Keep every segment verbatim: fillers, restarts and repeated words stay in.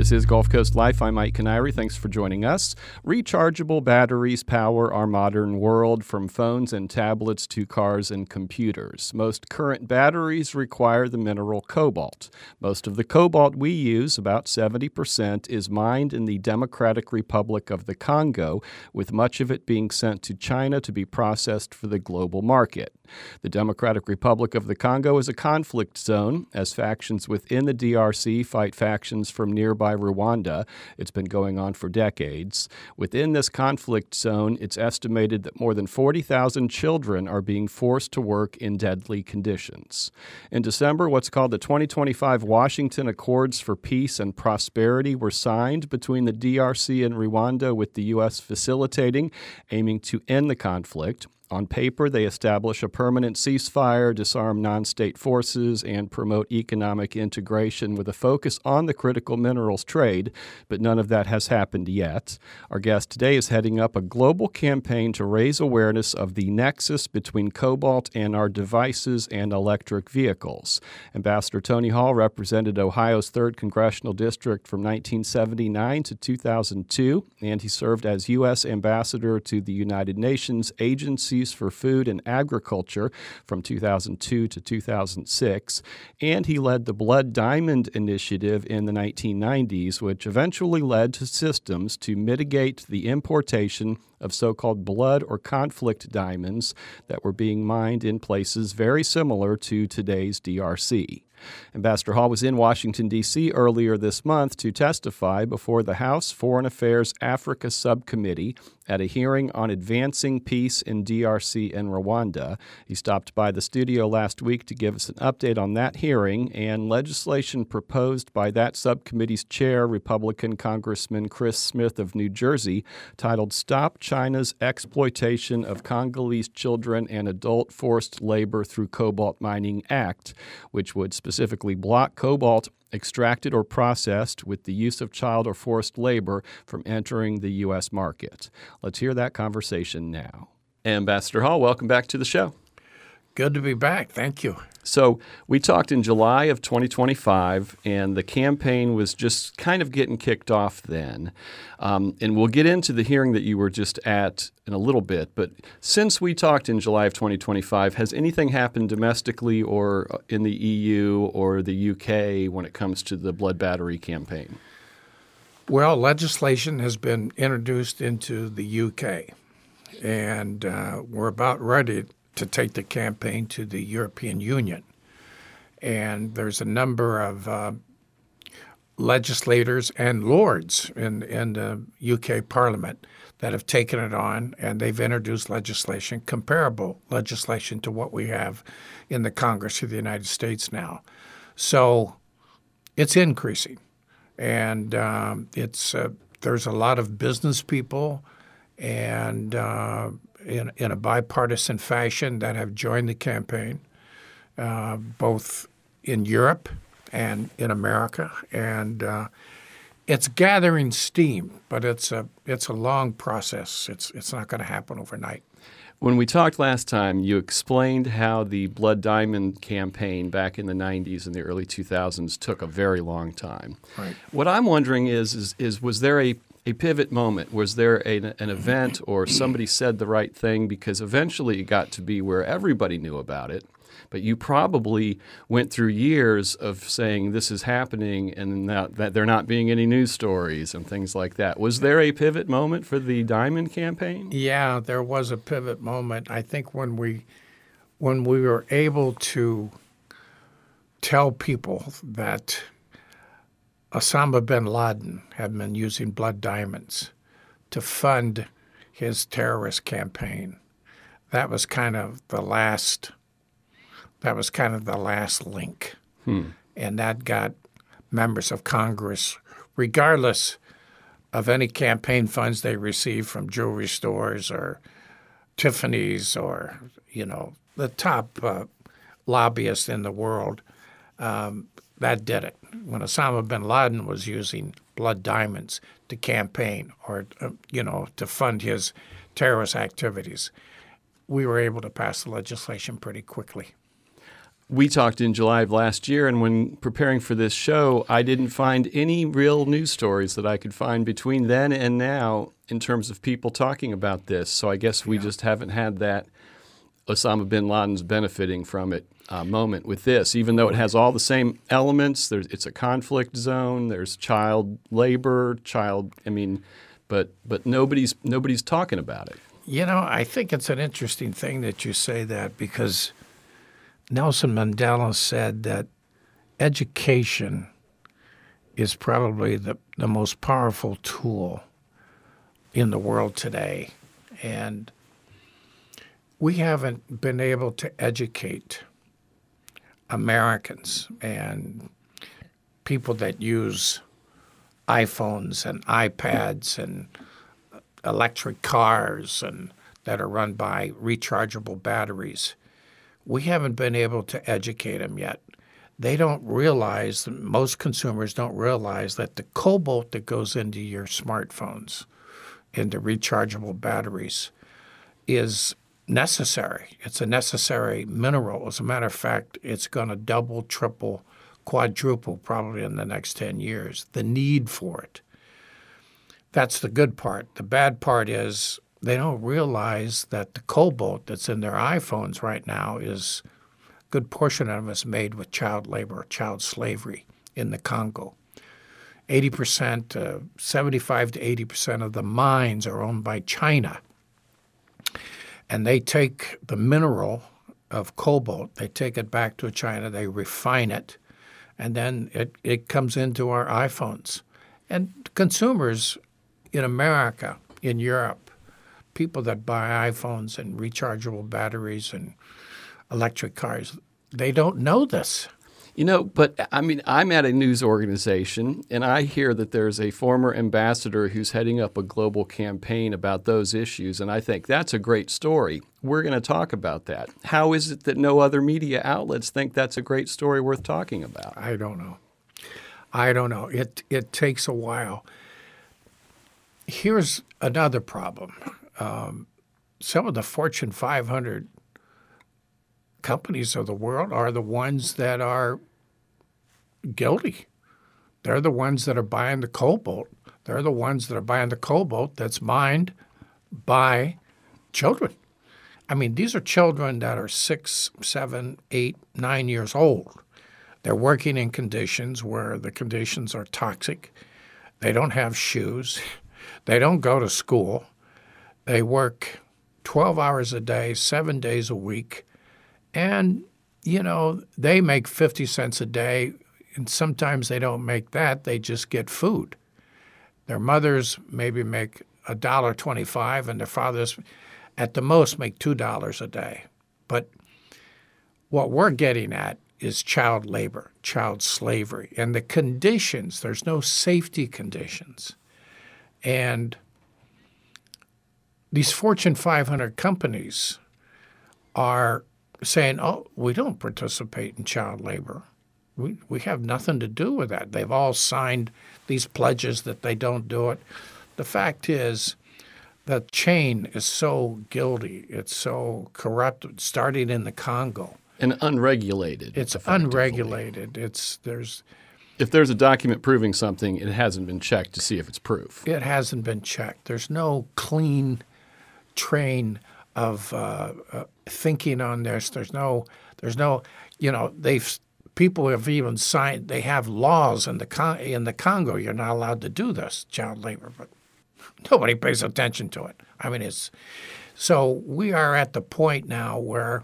This is Gulf Coast Life. I'm Mike Canary. Thanks for joining us. Rechargeable batteries power our modern world, from phones and tablets to cars and computers. Most current batteries require the mineral cobalt. Most of the cobalt we use, about seventy percent, is mined in the Democratic Republic of the Congo, with much of it being sent to China to be processed for the global market. The Democratic Republic of the Congo is a conflict zone, as factions within the D R C fight factions from nearby Rwanda. It's been going on for decades. Within this conflict zone, it's estimated that more than forty thousand children are being forced to work in deadly conditions. In December, what's called the twenty twenty-five Washington Accords for Peace and Prosperity were signed between the D R C and Rwanda, with the U S facilitating, aiming to end the conflict. On paper, they establish a permanent ceasefire, disarm non-state forces, and promote economic integration with a focus on the critical minerals trade, but none of that has happened yet. Our guest today is heading up a global campaign to raise awareness of the nexus between cobalt and our devices and electric vehicles. Ambassador Tony Hall represented Ohio's third Congressional District from nineteen seventy-nine to two thousand two, and he served as U S Ambassador to the United Nations Agency for Food and Agriculture from two thousand two to two thousand six, and he led the Blood Diamond Initiative in the nineteen nineties, which eventually led to systems to mitigate the importation of so-called blood or conflict diamonds that were being mined in places very similar to today's D R C. Ambassador Hall was in Washington, D C earlier this month to testify before the House Foreign Affairs Africa Subcommittee at a hearing on advancing peace in D R C and Rwanda. He stopped by the studio last week to give us an update on that hearing and legislation proposed by that subcommittee's chair, Republican Congressman Chris Smith of New Jersey, titled Stop China's Exploitation of Congolese Children and Adult Forced Labor Through Cobalt Mining Act, which would specifically block cobalt extracted or processed with the use of child or forced labor from entering the U S market. Let's hear that conversation now. Ambassador Hall, welcome back to the show. Good to be back. Thank you. So we talked in July of twenty twenty-five, and the campaign was just kind of getting kicked off then. Um, and we'll get into the hearing that you were just at in a little bit. But since we talked in July of twenty twenty-five, has anything happened domestically or in the E U or the U K when it comes to the blood battery campaign? Well, legislation has been introduced into the U K, and uh, we're about ready to take the campaign to the European Union. And there's a number of uh, legislators and lords in, in the U K Parliament that have taken it on, and they've introduced legislation, comparable legislation to what we have in the Congress of the United States now. So it's increasing. And um, it's uh, there's a lot of business people and uh, in, in a bipartisan fashion that have joined the campaign, uh, both in Europe and in America. And uh, it's gathering steam, but it's a it's a long process. It's it's not going to happen overnight. When we talked last time, you explained how the Blood Diamond campaign back in the nineties and the early two thousands took a very long time. Right. What I'm wondering is, is, is was there a A pivot moment? Was there a, an event or somebody said the right thing? Because eventually it got to be where everybody knew about it, but you probably went through years of saying this is happening and that, that there not being any news stories and things like that. Was there a pivot moment for the Diamond campaign? Yeah, there was a pivot moment. I think when we when we were able to tell people that Osama bin Laden had been using blood diamonds to fund his terrorist campaign. That was kind of the last. That was kind of the last link, hmm. and that got members of Congress, regardless of any campaign funds they received from jewelry stores or Tiffany's or you know the top uh, lobbyists in the world. Um, That did it. When Osama bin Laden was using blood diamonds to campaign or, uh, you know, to fund his terrorist activities, we were able to pass the legislation pretty quickly. We talked in July of last year, and when preparing for this show, I didn't find any real news stories that I could find between then and now in terms of people talking about this. So I guess we yeah. just haven't had that Osama bin Laden's benefiting from it uh, moment with this, even though it has all the same elements. There's, it's a conflict zone. There's child labor, child, I mean, but but nobody's nobody's talking about it. You know, I think it's an interesting thing that you say that, because Nelson Mandela said that education is probably the, the most powerful tool in the world today. And we haven't been able to educate Americans and people that use iPhones and iPads and electric cars and that are run by rechargeable batteries. We haven't been able to educate them yet. They don't realize, most consumers don't realize that the cobalt that goes into your smartphones, into rechargeable batteries, is necessary. It's a necessary mineral. As a matter of fact, it's going to double, triple, quadruple probably in the next ten years, the need for it. That's the good part. The bad part is they don't realize that the cobalt that's in their iPhones right now is a good portion of it is made with child labor, child slavery in the Congo. eighty percent, uh, seventy-five to eighty percent of the mines are owned by China. And they take the mineral of cobalt, they take it back to China, they refine it, and then it, it comes into our iPhones. And consumers in America, in Europe, people that buy iPhones and rechargeable batteries and electric cars, they don't know this. You know, but I mean, I'm at a news organization, and I hear that there's a former ambassador who's heading up a global campaign about those issues, and I think that's a great story. We're going to talk about that. How is it that no other media outlets think that's a great story worth talking about? I don't know. I don't know. It it takes a while. Here's another problem. Um, some of the Fortune five hundred companies of the world are the ones that are guilty. They're the ones that are buying the cobalt. They're the ones that are buying the cobalt that's mined by children. I mean, these are children that are six, seven, eight, nine years old. They're working in conditions where the conditions are toxic. They don't have shoes. They don't go to school. They work twelve hours a day, seven days a week. And, you know, they make fifty cents a day, and sometimes they don't make that. They just get food. Their mothers maybe make one dollar twenty-five, and their fathers at the most make two dollars a day. But what we're getting at is child labor, child slavery, and the conditions. There's no safety conditions. And these Fortune five hundred companies are saying, oh, we don't participate in child labor. We we have nothing to do with that. They've all signed these pledges that they don't do it. The fact is the chain is so guilty. It's so corrupt, starting in the Congo. And unregulated. It's unregulated. It's there's If there's a document proving something, it hasn't been checked to see if it's proof. It hasn't been checked. There's no clean train of uh, uh, thinking on this. There's no, there's no, you know, they've people have even signed. They have laws in the Con- in the Congo. You're not allowed to do this, child labor, but nobody pays attention to it. I mean, it's so we are at the point now where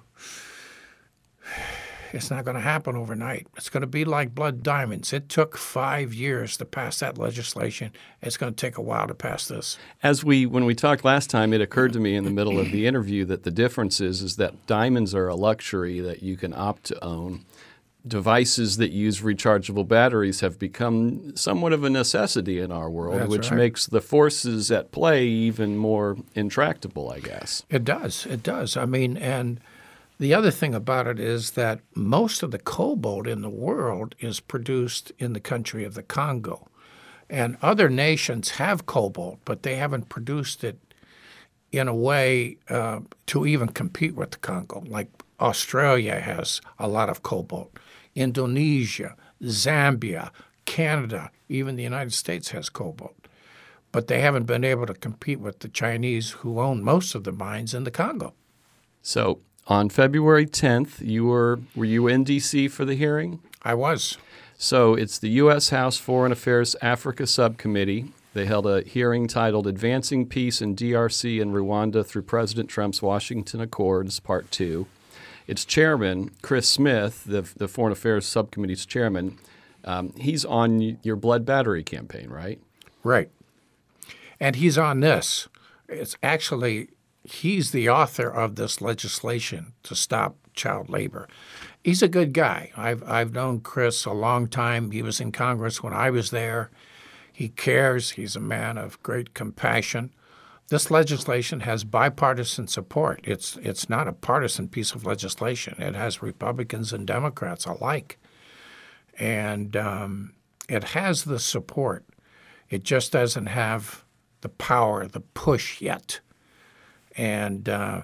it's not going to happen overnight. It's going to be like blood diamonds. It took five years to pass that legislation. It's going to take a while to pass this. As we, when we talked last time, it occurred to me in the middle of the interview that the difference is, is that diamonds are a luxury that you can opt to own. Devices that use rechargeable batteries have become somewhat of a necessity in our world, That's which right. makes the forces at play even more intractable, I guess. It does. It does. I mean, and the other thing about it is that most of the cobalt in the world is produced in the country of the Congo. And other nations have cobalt, but they haven't produced it in a way uh, to even compete with the Congo. Like Australia has a lot of cobalt. Indonesia, Zambia, Canada, even the United States has cobalt. But they haven't been able to compete with the Chinese, who own most of the mines in the Congo. So on February tenth, you were were you in D C for the hearing? I was. So it's the U S House Foreign Affairs Africa Subcommittee. They held a hearing titled Advancing Peace in D R C and Rwanda Through President Trump's Washington Accords, Part two. Its chairman, Chris Smith, the, the Foreign Affairs Subcommittee's chairman, um, he's on your blood battery campaign, right? Right. And he's on this. It's actually, he's the author of this legislation to stop child labor. He's a good guy. I've I've known Chris a long time. He was in Congress when I was there. He cares. He's a man of great compassion. This legislation has bipartisan support. It's it's not a partisan piece of legislation. It has Republicans and Democrats alike. And um, it has the support. It just doesn't have the power, the push yet. And uh,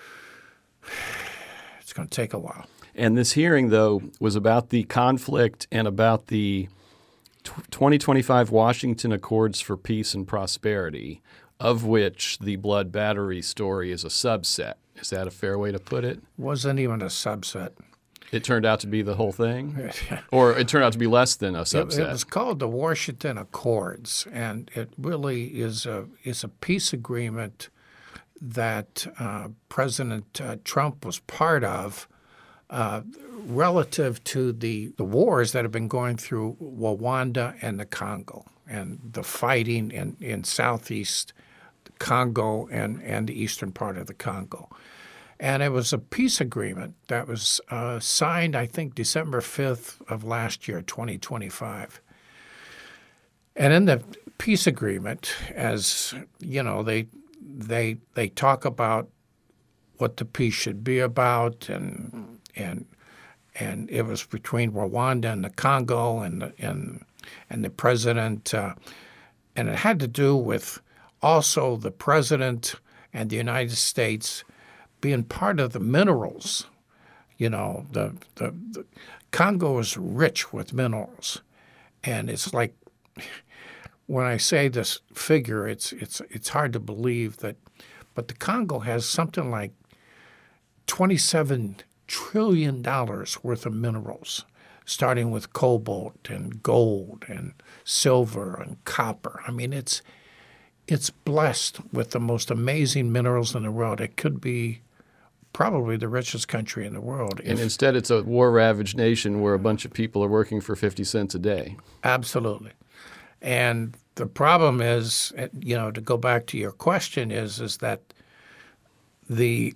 it's going to take a while. And this hearing, though, was about the conflict and about the twenty twenty-five Washington Accords for Peace and Prosperity, of which the blood battery story is a subset. Is that a fair way to put it? Wasn't even a subset. It turned out to be the whole thing? Or it turned out to be less than a subset? It, it was called the Washington Accords, and it really is a is a peace agreement that uh, President uh, Trump was part of uh, relative to the, the wars that have been going through Rwanda and the Congo and the fighting in, in southeast Congo and, and the eastern part of the Congo. And it was a peace agreement that was uh, signed, I think, December fifth of last year, twenty twenty-five. And in the peace agreement, as you know, they they they talk about what the peace should be about, and and and it was between Rwanda and the Congo, and the, and and the president, uh, and it had to do with also the president and the United States being part of the minerals. You know, the, the, the Congo is rich with minerals. And it's like, when I say this figure, it's it's it's hard to believe that, but the Congo has something like twenty-seven trillion dollars worth of minerals, starting with cobalt and gold and silver and copper. I mean, it's it's blessed with the most amazing minerals in the world. It could be probably the richest country in the world. And instead it's a war-ravaged nation where a bunch of people are working for fifty cents a day. Absolutely. And the problem is, you know, to go back to your question, is is that the,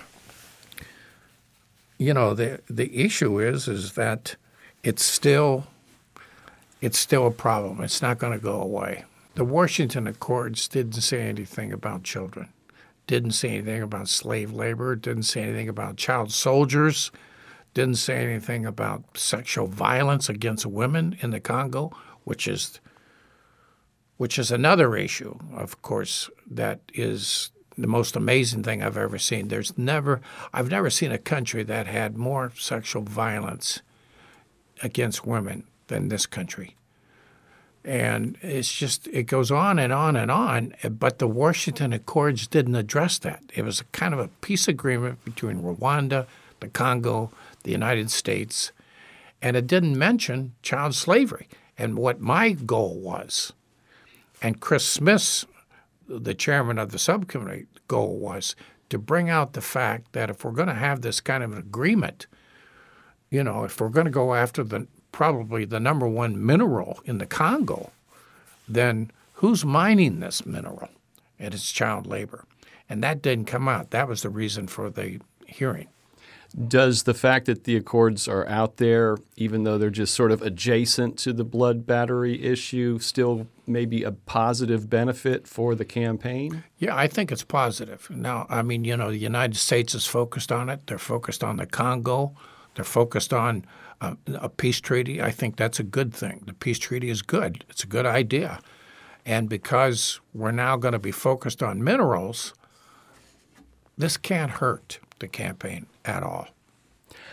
you know, the the issue is is that it's still it's still a problem. It's not going to go away. The Washington Accords didn't say anything about children. Didn't say anything about slave labor, didn't say anything about child soldiers, didn't say anything about sexual violence against women in the Congo, which is which is another issue, of course, that is the most amazing thing I've ever seen. There's never I've never seen a country that had more sexual violence against women than this country. And it's just, it goes on and on and on, but the Washington Accords didn't address that. It was a kind of a peace agreement between Rwanda, the Congo, the United States, and it didn't mention child slavery. And what my goal was, and Chris Smith's, the chairman of the subcommittee, goal was to bring out the fact that if we're going to have this kind of an agreement, you know, if we're going to go after the probably the number one mineral in the Congo, then who's mining this mineral? And it's child labor. And that didn't come out. That was the reason for the hearing. Does the fact that the accords are out there, even though they're just sort of adjacent to the blood battery issue, still maybe a positive benefit for the campaign? Yeah, I think it's positive. Now, I mean, you know, the United States is focused on it. They're focused on the Congo. They're focused on a, a peace treaty. I think that's a good thing. The peace treaty is good. It's a good idea. And because we're now going to be focused on minerals, this can't hurt the campaign at all.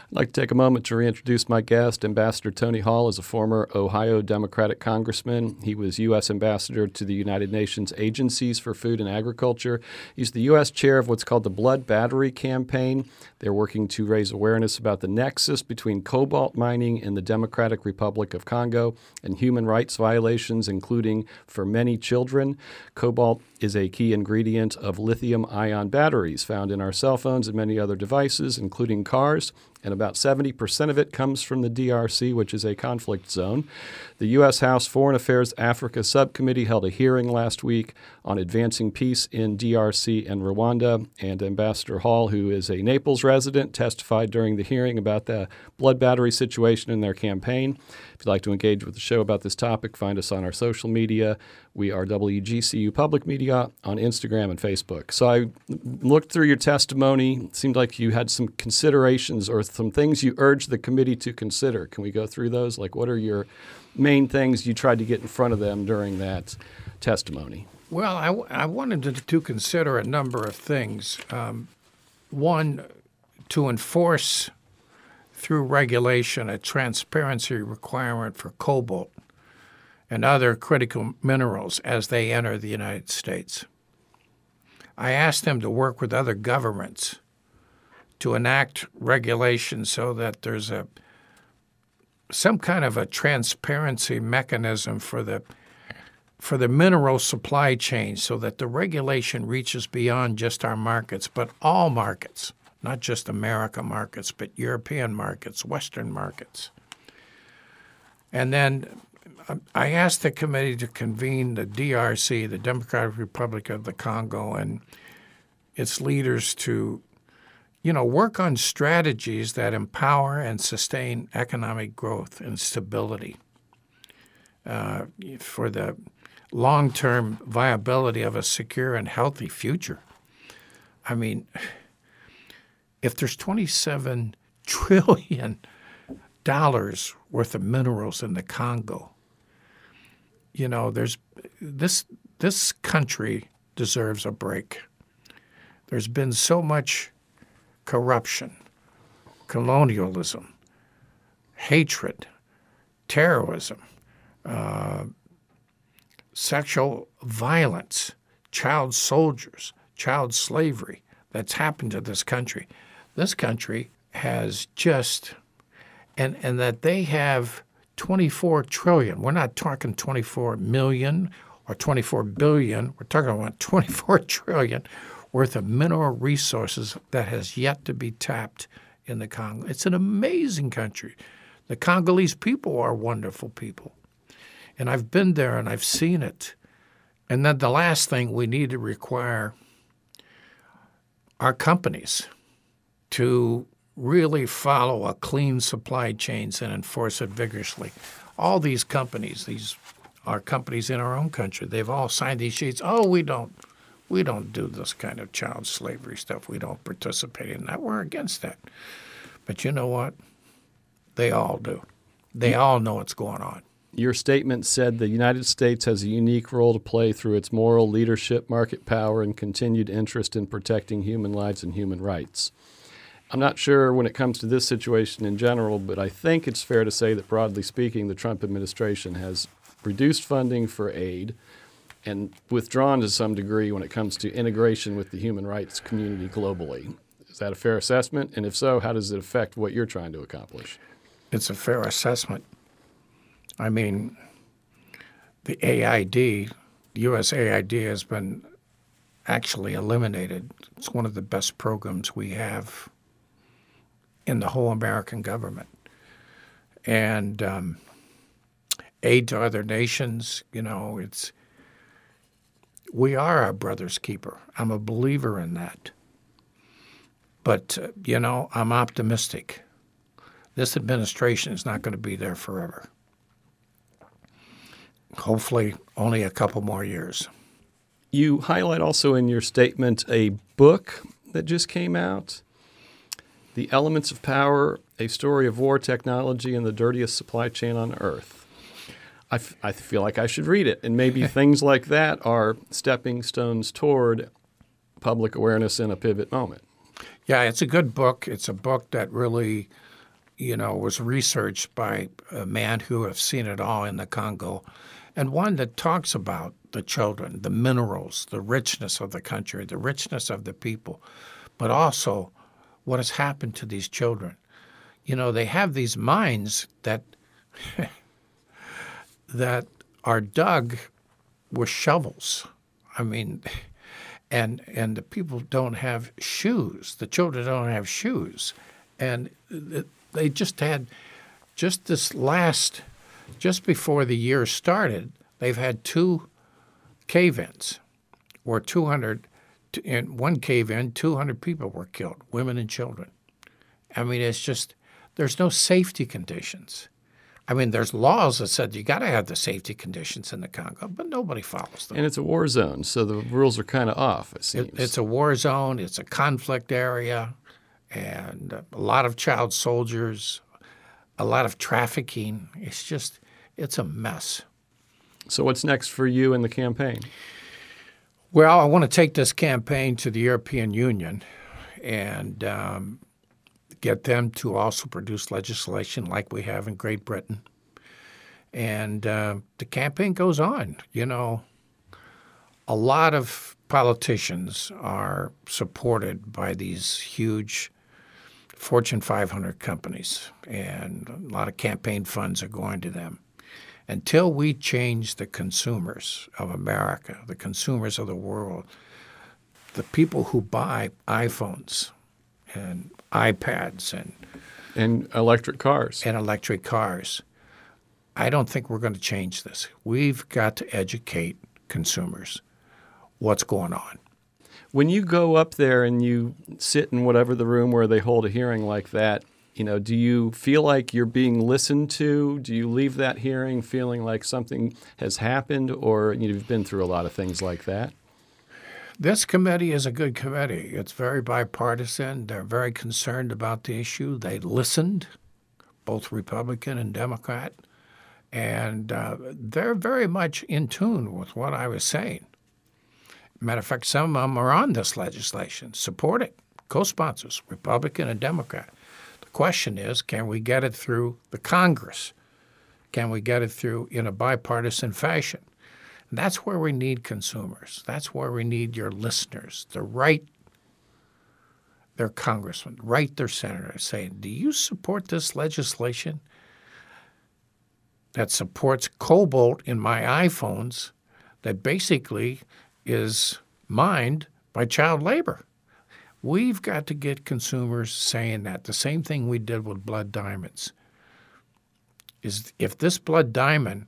I'd like to take a moment to reintroduce my guest. Ambassador Tony Hall is a former Ohio Democratic congressman. He was U S ambassador to the United Nations Agencies for Food and Agriculture. He's the U S chair of what's called the Blood Battery Campaign. They're working to raise awareness about the nexus between cobalt mining in the Democratic Republic of Congo and human rights violations, including for many children. Cobalt is a key ingredient of lithium-ion batteries found in our cell phones and many other devices, including cars, and about seventy percent of it comes from the D R C, which is a conflict zone. The U S House Foreign Affairs Africa Subcommittee held a hearing last week on advancing peace in D R C and Rwanda, and Ambassador Hall, who is a Naples resident, testified during the hearing about the blood battery situation in their campaign. If you'd like to engage with the show about this topic, find us on our social media. We are W G C U Public Media on Instagram and Facebook. So I looked through your testimony. It seemed like you had some considerations or some things you urged the committee to consider. Can we go through those? Like, what are your main things you tried to get in front of them during that testimony? Well, I, I wanted to, to consider a number of things. Um, one, to enforce through regulation a transparency requirement for cobalt and other critical minerals as they enter the United States. I asked them to work with other governments to enact regulations so that there's a some kind of a transparency mechanism for the for the mineral supply chain so that the regulation reaches beyond just our markets, but all markets, not just America markets, but European markets, Western markets. And then I asked the committee to convene the D R C, the Democratic Republic of the Congo, and its leaders to, you know, work on strategies that empower and sustain economic growth and stability uh, for the long-term viability of a secure and healthy future. I mean, if there's twenty-seven trillion dollars worth of minerals in the Congo, you know, there's this this country deserves a break. There's been so much corruption, colonialism, hatred, terrorism, uh, sexual violence, child soldiers, child slavery that's happened to this country. This country has just, and and that they have twenty-four trillion. We're not talking twenty-four million or twenty-four billion. We're talking about twenty-four trillion worth of mineral resources that has yet to be tapped in the Congo. It's an amazing country. The Congolese people are wonderful people. And I've been there and I've seen it. And then the last thing, we need to require our companies to really follow a clean supply chains and enforce it vigorously. All these companies, these are companies in our own country. They've all signed these sheets. Oh, we don't, we don't do this kind of child slavery stuff. We don't participate in that. We're against that. But you know what? They all do. They all know what's going on. Your statement said the United States has a unique role to play through its moral leadership, market power, and continued interest in protecting human lives and human rights. I'm not sure when it comes to this situation in general, but I think it's fair to say that, broadly speaking, the Trump administration has reduced funding for aid and withdrawn to some degree when it comes to integration with the human rights community globally. Is that a fair assessment? And if so, how does it affect what you're trying to accomplish? It's a fair assessment. I mean, the A I D, U S A I D has been actually eliminated. It's one of the best programs we have in the whole American government. And um, aid to other nations, you know, it's we are our brother's keeper. I'm a believer in that. But, uh, you know, I'm optimistic. This administration is not going to be there forever. Hopefully only a couple more years. You highlight also in your statement a book that just came out, The Elements of Power, A Story of War, Technology, and the Dirtiest Supply Chain on Earth. I, f- I feel like I should read it, and maybe things like that are stepping stones toward public awareness in a pivot moment. Yeah, it's a good book. It's a book that really you know, was researched by a man who has seen it all in the Congo, and one that talks about the children, the minerals, the richness of the country, the richness of the people, but also what has happened to these children. You know, they have these mines that that are dug with shovels. I mean, and and the people don't have shoes. The children don't have shoes, and it, they just had, just this last, just before the year started, they've had two cave-ins, where two hundred, in one cave-in, two hundred people were killed, women and children. I mean, it's just, there's no safety conditions. I mean, there's laws that said you got to have the safety conditions in the Congo, but nobody follows them. And it's a war zone, so the rules are kind of off, it seems. It, it's a war zone. It's a conflict area, and a lot of child soldiers, a lot of trafficking. It's just, it's a mess. So what's next for you in the campaign? Well, I want to take this campaign to the European Union and um, get them to also produce legislation like we have in Great Britain. And uh, the campaign goes on. You know, a lot of politicians are supported by these huge Fortune five hundred companies, and a lot of campaign funds are going to them. Until we change the consumers of America, the consumers of the world, the people who buy iPhones and iPads and and electric cars and electric cars, I don't think we're going to change this. We've got to educate consumers what's going on. When you go up there and you sit in whatever the room where they hold a hearing like that, you know, do you feel like you're being listened to? Do you leave that hearing feeling like something has happened, or you've been through a lot of things like that? This committee is a good committee. It's very bipartisan. They're very concerned about the issue. They listened, both Republican and Democrat, and uh, they're very much in tune with what I was saying. Matter of fact, some of them are on this legislation, support it, co-sponsors, Republican and Democrat. The question is, can we get it through the Congress? Can we get it through in a bipartisan fashion? And that's where we need consumers. That's where we need your listeners to write their congressman, write their senator, saying, do you support this legislation that supports cobalt in my iPhones that basically is mined by child labor? We've got to get consumers saying that. The same thing we did with blood diamonds is if this blood diamond,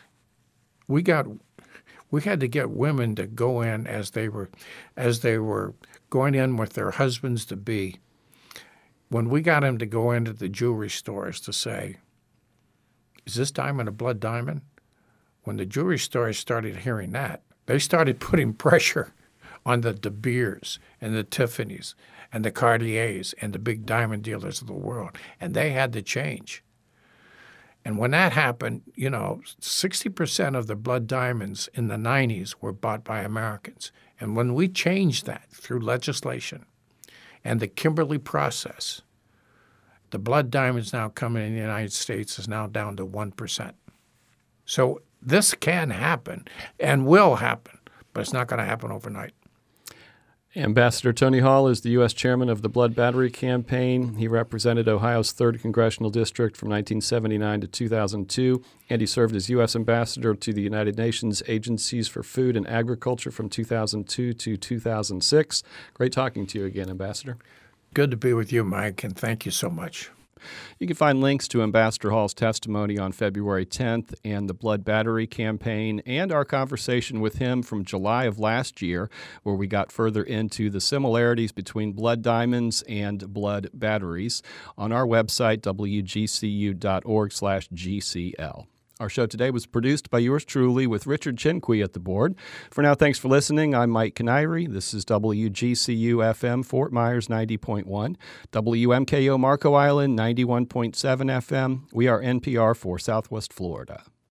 we got, we had to get women to go in as they were, as they were going in with their husbands to be. When we got them to go into the jewelry stores to say, is this diamond a blood diamond? When the jewelry stores started hearing that, they started putting pressure on the De Beers and the Tiffany's and the Cartiers and the big diamond dealers of the world, and they had to change. And when that happened, you know, sixty percent of the blood diamonds in the nineties were bought by Americans. And when we changed that through legislation and the Kimberley process, the blood diamonds now coming in the United States is now down to one percent. So this can happen and will happen, but it's not going to happen overnight. Ambassador Tony Hall is the U S chairman of the Blood Battery Campaign. He represented Ohio's third Congressional District from nineteen seventy-nine to two thousand two, and he served as U S ambassador to the United Nations Agencies for Food and Agriculture from two thousand two to two thousand six. Great talking to you again, Ambassador. Good to be with you, Mike, and thank you so much. You can find links to Ambassador Hall's testimony on February tenth and the Blood Battery Campaign and our conversation with him from July of last year, where we got further into the similarities between blood diamonds and blood batteries on our website, w g c u dot org slash g c l. Our show today was produced by yours truly with Richard Chinqui at the board. For now, thanks for listening. I'm Mike Canary. This is W G C U F M Fort Myers ninety point one, W M K O Marco Island ninety-one point seven F M. We are N P R for Southwest Florida.